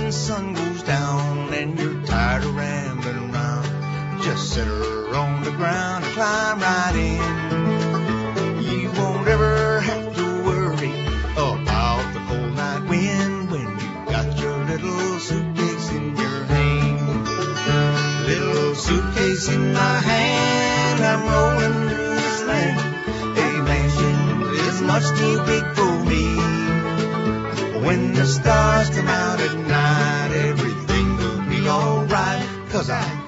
the sun goes down and you're tired of rambling around, just sit her on the ground and climb right in. You won't ever have to worry about the cold night wind when you got your little suitcase in your hand. Little suitcase in my hand, I'm rolling through this land. A mansion is much too big for me. When the stars come out at night, everything will be alright, 'cause I